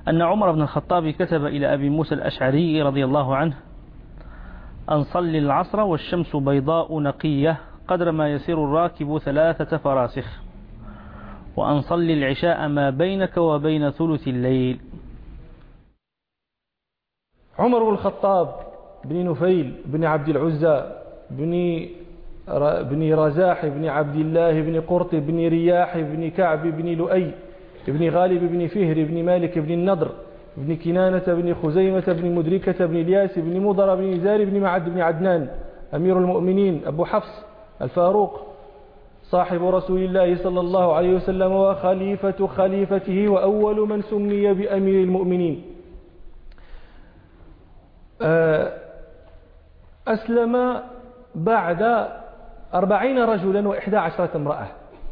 أن عمر بن الخطاب كتب إلى أبي موسى الأشعري رضي الله عنه: أن صلي العصر والشمس بيضاء نقية قدر ما يسير الراكب 3 فراسخ، وأن صلي العشاء ما بينك وبين ثلث الليل. عمر بن الخطاب بن نفيل بن عبد العزى بن رزاح بن عبد الله بن قرط بن رياح بن كعب بن لؤي بن غالب بن فهر بن مالك بن النضر بن كنانة بن خزيمة بن مدركة بن الياس بن مضر بن نزار بن معد بن عدنان أمير المؤمنين أبو حفص الفاروق صاحب رسول الله صلى الله عليه وسلم وخليفة خليفته وأول من سمي بأمير المؤمنين. أسلم بعد 40 رجلا و11 امرأة،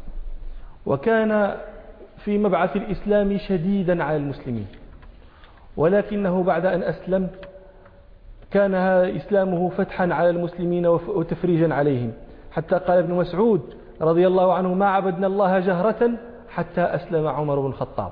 وكان في مبعث الإسلام شديدا على المسلمين، ولكنه بعد أن أسلم كان إسلامه فتحا على المسلمين وتفريجا عليهم، حتى قال ابن مسعود رضي الله عنه: ما عبدنا الله جهرة حتى أسلم عمر بن الخطاب.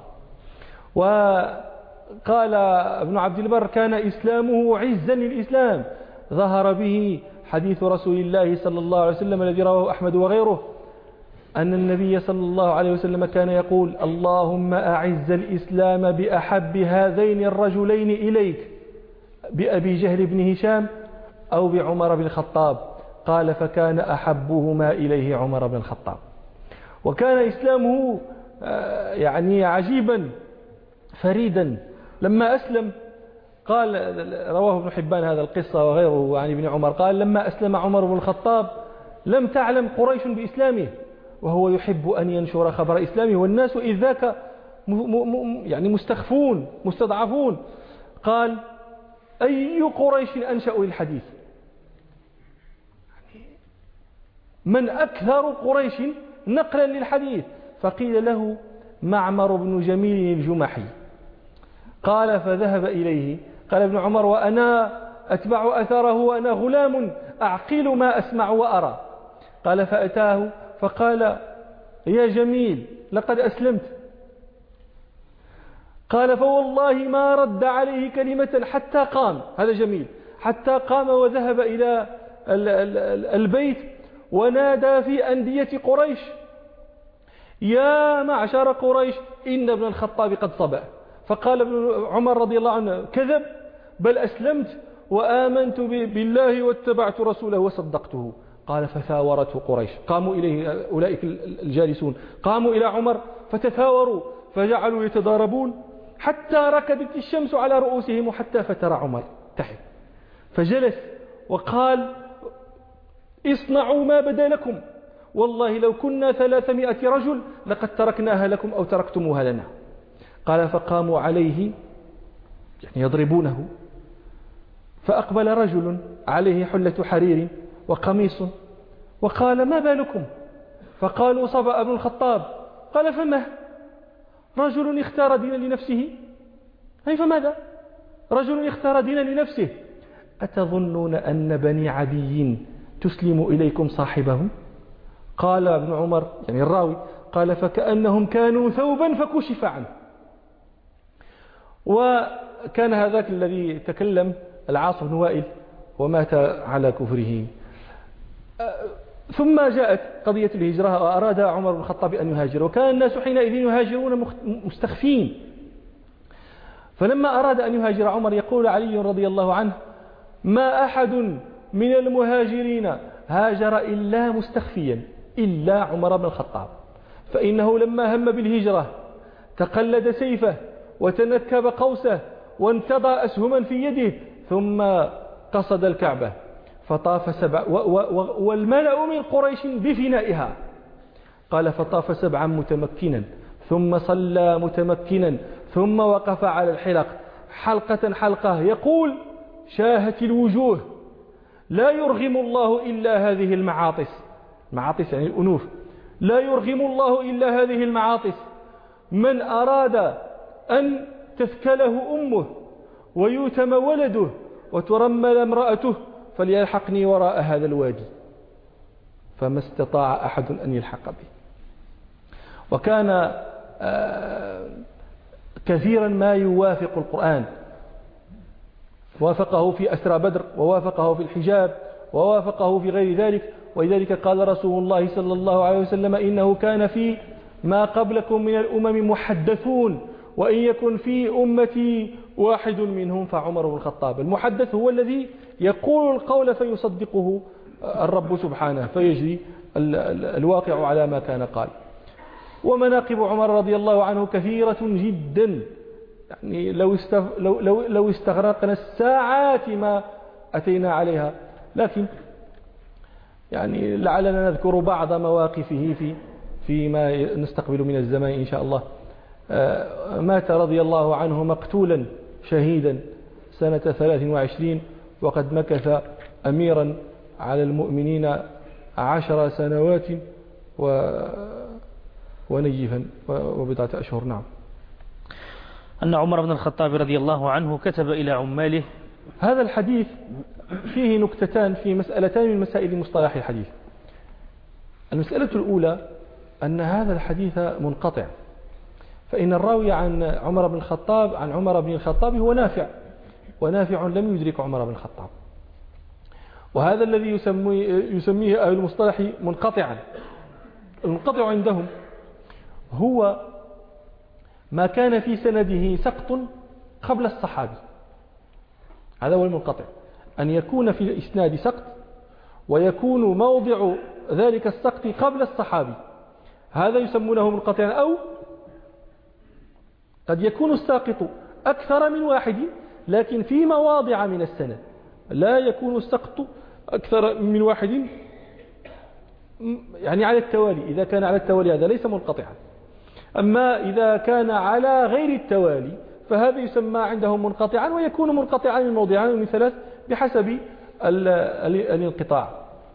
وقال ابن عبد البر: كان إسلامه عزا للإسلام، ظهر به حديث رسول الله صلى الله عليه وسلم الذي رواه أحمد وغيره، أن النبي صلى الله عليه وسلم كان يقول: اللهم أعز الإسلام بأحب هذين الرجلين إليك، بأبي جهل بن هشام أو بعمر بن الخطاب. قال: فكان أحبهما إليه عمر بن الخطاب. وكان إسلامه يعني عجيبا فريدا. لما أسلم قال، رواه ابن حبان هذا القصة وغيره عن ابن عمر، قال: لما أسلم عمر بن الخطاب لم تعلم قريش بإسلامه، وهو يحب أن ينشر خبر إسلامه، والناس إذ ذاك يعني مستخفون مستضعفون. قال: أي قريش أنشأوا للحديث؟ من أكثر قريش نقلا للحديث؟ فقيل له: معمر بن جميل الجمحي. قال: فذهب إليه. قال ابن عمر: وأنا أتبع أثره وأنا غلام أعقل ما أسمع وأرى. قال: فأتاه فقال: يا جميل لقد أسلمت. قال: فوالله ما رد عليه كلمة حتى قام. هذا جميل، حتى قام وذهب إلى البيت ونادى في أندية قريش: يا معشر قريش، إن ابن الخطاب قد صبأ. فقال ابن عمر رضي الله عنه: كذب، بل أسلمت وآمنت بالله واتبعت رسوله وصدقته. قال: فثاورته قريش، قاموا إليه أولئك الجالسون، قاموا إلى عمر فتثاوروا فجعلوا يتضاربون حتى ركدت الشمس على رؤوسهم، وحتى فتر عمر تحت، فجلس وقال: اصنعوا ما بدا لكم، والله لو كنا 300 رجل لقد تركناها لكم أو تركتموها لنا. قال: فقاموا عليه يعني يضربونه، فأقبل رجل عليه حلة حرير وقميص وقال: ما بالكم؟ فقالوا: صبأ ابن الخطاب. قال: فما؟ رجل اختار دينا لنفسه. أي فماذا؟ رجل اختار دينا لنفسه. أتظنون أن بني عدي تسلم إليكم صاحبهم؟ قال ابن عمر يعني الراوي: قال: فكأنهم كانوا ثوبا فكشف عنه. وكان هذاك الذي تكلم العاص بن وائل ومات على كفره. ثم جاءت قضية الهجرة وأراد عمر بن الخطاب أن يهاجر، وكان الناس حينئذ يهاجرون مستخفين. فلما أراد أن يهاجر عمر يقول علي رضي الله عنه: ما أحد من المهاجرين هاجر إلا مستخفيا إلا عمر بن الخطاب، فإنه لما هم بالهجرة تقلد سيفه وتنكب قوسه وانتضى أسهما في يده، ثم قصد الكعبة فطاف والملأ من قريش بفنائها. قال: فطاف 7 متمكنا، ثم صلى متمكنا، ثم وقف على الحلق حلقة حلقة يقول: شاهت الوجوه، لا يرغم الله إلا هذه المعاطس. معاطس يعني الأنوف. لا يرغم الله إلا هذه المعاطس. من أراد أن تثكله أمه ويتم ولده وترمل امرأته فليلحقني وراء هذا الوادي. فما استطاع أحد أن يلحق به. وكان كثيرا ما يوافق القرآن، وافقه في أسرى بدر، ووافقه في الحجاب، ووافقه في غير ذلك. ولذلك قال رسول الله صلى الله عليه وسلم: إنه كان في ما قبلكم من الأمم محدثون، وإن يكن في أمتي واحد منهم فعمر بن الخطاب. المحدث هو الذي يقول القول فيصدقه الرب سبحانه، فيجري الواقع على ما كان قال. ومناقب عمر رضي الله عنه كثيرة جدا، يعني لو استغرقنا الساعات ما أتينا عليها، لكن يعني لعلنا نذكر بعض مواقفه فيما نستقبل من الزمان إن شاء الله. مات رضي الله عنه مقتولا شهيدا سنة 23، وقد مكث أميرا على المؤمنين 10 سنوات ونيفا وبضعة أشهر. نعم. أن عمر بن الخطاب رضي الله عنه كتب إلى عماله. هذا الحديث فيه نكتتان، في مسألتان من مسائل مصطلح الحديث. المسألة الأولى أن هذا الحديث منقطع، فإن الراوي عن عمر بن الخطاب هو نافع، ونافع لم يدرك عمر بن الخطاب، وهذا الذي يسميه أهل المصطلح منقطعا. المنقطع عندهم هو ما كان في سنده سقط قبل الصحابي، هذا هو المنقطع، أن يكون في الإسناد سقط ويكون موضع ذلك السقط قبل الصحابي، هذا يسمونه منقطعا. أو قد يكون الساقط أكثر من واحد لكن في مواضع من السند، لا يكون السقط أكثر من واحد يعني على التوالي. إذا كان على التوالي هذا ليس منقطعا، أما إذا كان على غير التوالي فهذا يسمى عندهم منقطعا، ويكون منقطعا من موضعان من 3 بحسب الانقطاع.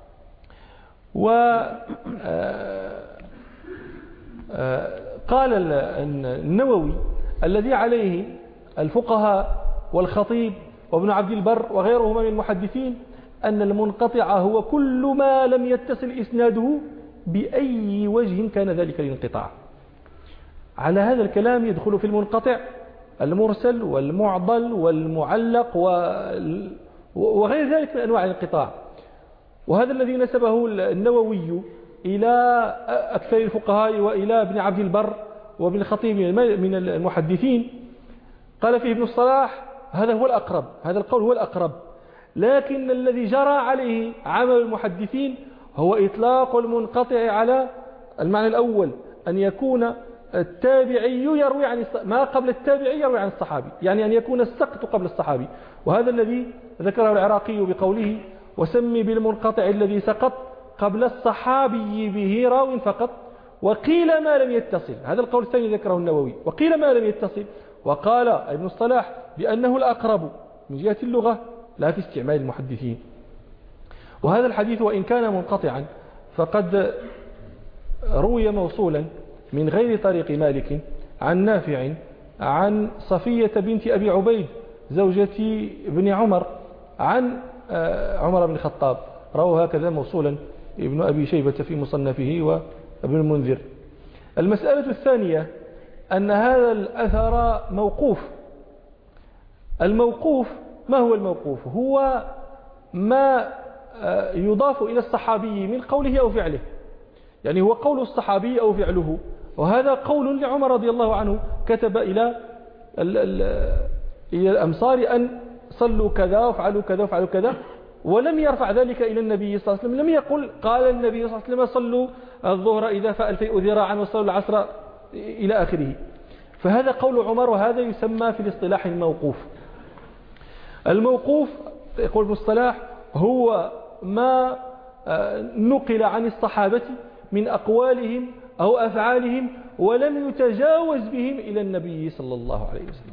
قال النووي الذي عليه الفقهاء والخطيب وابن عبد البر وغيرهما من المحدثين أن المنقطع هو كل ما لم يتصل إسناده بأي وجه كان ذلك الانقطاع. على هذا الكلام يدخل في المنقطع المرسل والمعضل والمعلق وغير ذلك من أنواع الانقطاع. وهذا الذي نسبه النووي إلى أكثر الفقهاء وإلى ابن عبد البر وابن الخطيب من المحدثين. قال فيه ابن الصلاح: هذا هو الأقرب، هذا القول هو الأقرب، لكن الذي جرى عليه عمل المحدثين هو إطلاق المنقطع على المعنى الأول، أن يكون التابعي يروي عن ما قبل التابعي يروي عن الصحابي، يعني أن يكون السقط قبل الصحابي. وهذا الذي ذكره العراقي بقوله: وسمي بالمنقطع الذي سقط قبل الصحابي به راو فقط، وقيل ما لم يتصل. هذا القول الثاني ذكره النووي، وقيل ما لم يتصل. وقال ابن الصلاح بأنه الأقرب من جهة اللغة لا في استعمال المحدثين. وهذا الحديث وإن كان منقطعا فقد روي موصولا من غير طريق مالك عن نافع عن صفية بنت أبي عبيد زوجة ابن عمر عن عمر بن الخطاب، روى هكذا موصولا ابن أبي شيبة في مصنفه وابن المنذر. المسألة الثانية أن هذا الأثر موقوف. الموقوف ما هو الموقوف؟ هو ما يضاف إلى الصحابي من قوله أو فعله، يعني هو قول الصحابي أو فعله. وهذا قول لعمر رضي الله عنه، كتب إلى الأمصار أن صلوا كذا وفعلوا كذا وفعلوا كذا، ولم يرفع ذلك إلى النبي صلى الله عليه وسلم. لم يقل قال النبي صلى الله عليه وسلم صلوا الظهر إذا فألفئ ذراعا وصلوا العصر إلى آخره. فهذا قول عمر، وهذا يسمى في الاصطلاح الموقوف. الموقوف يقول ابن الصلاح هو ما نقل عن الصحابة من أقوالهم أو أفعالهم ولم يتجاوز بهم إلى النبي صلى الله عليه وسلم.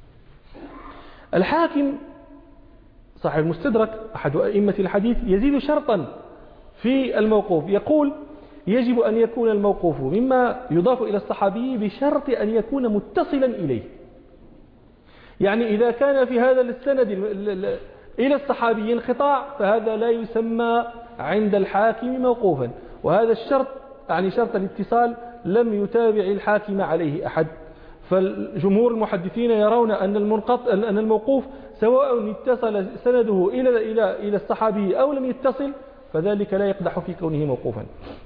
الحاكم صاحب المستدرك أحد أئمة الحديث يزيد شرطا في الموقوف، يقول يجب أن يكون الموقوف مما يضاف إلى الصحابي بشرط أن يكون متصلا إليه. يعني إذا كان في هذا السند إلى الصحابي انقطاع فهذا لا يسمى عند الحاكم موقوفا، وهذا الشرط يعني شرط الاتصال لم يتابع الحاكم عليه أحد، فالجمهور المحدثين يرون أن الموقوف سواء اتصل سنده إلى الصحابي أو لم يتصل فذلك لا يقدح في كونه موقوفا.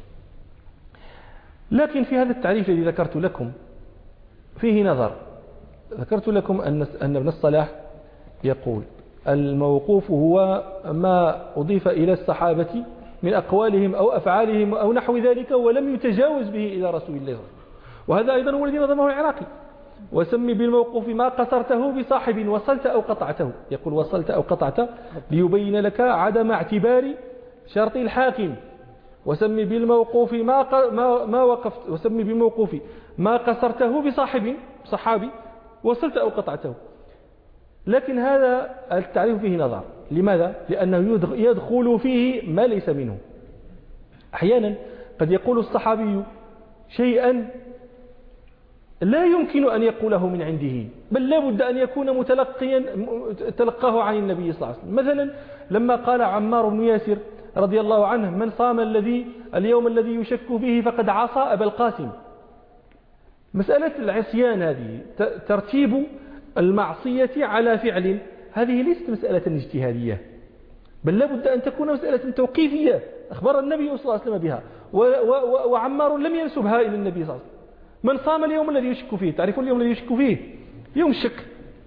لكن في هذا التعريف الذي ذكرت لكم فيه نظر. ذكرت لكم أن ابن الصلاح يقول الموقوف هو ما أضيف إلى الصحابة من أقوالهم أو أفعالهم أو نحو ذلك ولم يتجاوز به إلى رسول الله، وهذا أيضا هو الذي نظمه العراقي. وسمي بالموقوف ما قصرته بصاحب وصلت أو قطعته، يقول وصلت أو قطعت ليبين لك عدم اعتبار شرط الحاكم. وسمي بالموقوف ما وقفت، وسمي بالموقوف ما قصرته صحابي وصلت أو قطعته. لكن هذا التعريف فيه نظر. لماذا؟ لأنه يدخل فيه ما ليس منه. أحيانا قد يقول الصحابي شيئا لا يمكن أن يقوله من عنده، بل لا بد أن يكون تلقاه عن النبي صلى الله عليه وسلم. مثلا لما قال عمار بن ياسر رضي الله عنه من صام اليوم الذي يشك فيه فقد عصى أبا القاسم. مسألة العصيان هذه ترتيب المعصية على فعل، هذه ليست مسألة اجتهادية، بل لا بد أن تكون مسألة توقيفية أخبر النبي صلى الله عليه وسلم بها، وعمار لم ينسبها إلى النبي صلى الله عليه وسلم. من صام اليوم الذي يشك فيه، تعرفون اليوم الذي يشك فيه؟ يوم الشك.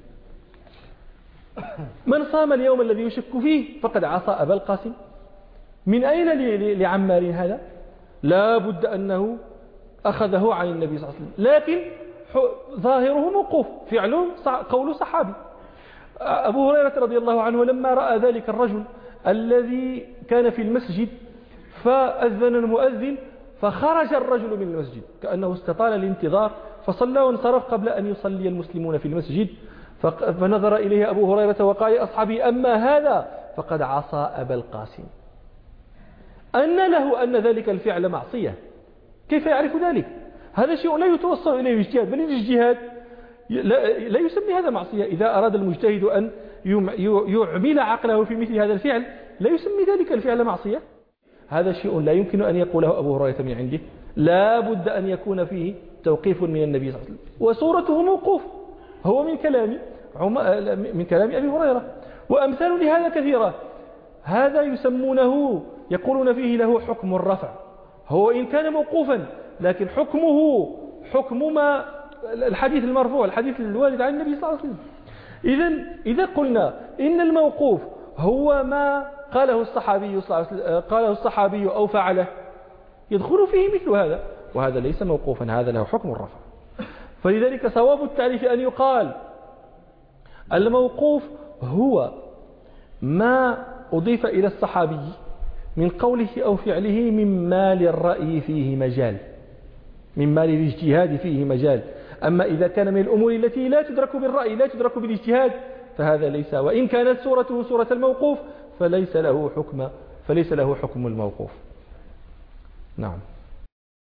من صام اليوم الذي يشك فيه فقد عصى أبا القاسم. من أين لعمار هذا؟ لا بد أنه أخذه عن النبي صلى الله عليه وسلم، لكن ظاهره موقوف، فعله قول صحابي. أبو هريرة رضي الله عنه لما رأى ذلك الرجل الذي كان في المسجد فأذن المؤذن فخرج الرجل من المسجد كأنه استطال الانتظار فصلى وانصرف قبل أن يصلي المسلمون في المسجد، فنظر إليه أبو هريرة وقال يا أصحابي أما هذا فقد عصى أبا القاسم. أن له أن ذلك الفعل معصية، كيف يعرف ذلك؟ هذا شيء لا يتوصل إليه الاجتهاد، بل الاجتهاد لا يسمي هذا معصية. إذا أراد المجتهد أن يعمل عقله في مثل هذا الفعل لا يسمي ذلك الفعل معصية. هذا شيء لا يمكن أن يقوله أبو هريرة من عنده، لا بد أن يكون فيه توقيف من النبي صلى الله عليه وسلم، وصورته موقوف، هو من كلام أبي هريرة. وأمثال لهذا كثيرة. هذا يسمونه يقولون فيه له حكم الرفع، هو إن كان موقوفا لكن حكمه حكم ما الحديث المرفوع، الحديث الوارد عن النبي صلى الله عليه وسلم. إذا قلنا إن الموقوف هو ما قاله الصحابي أو فعله يدخل فيه مثل هذا، وهذا ليس موقوفا، هذا له حكم الرفع. فلذلك صواب التعريف أن يقال الموقوف هو ما أضيف إلى الصحابي من قوله أو فعله مما للرأي فيه مجال، مما للاجتهاد فيه مجال. أما إذا كان من الأمور التي لا تدرك بالرأي لا تدرك بالاجتهاد فهذا ليس، وإن كانت صورته صورة الموقوف فليس له حكم الموقوف. نعم.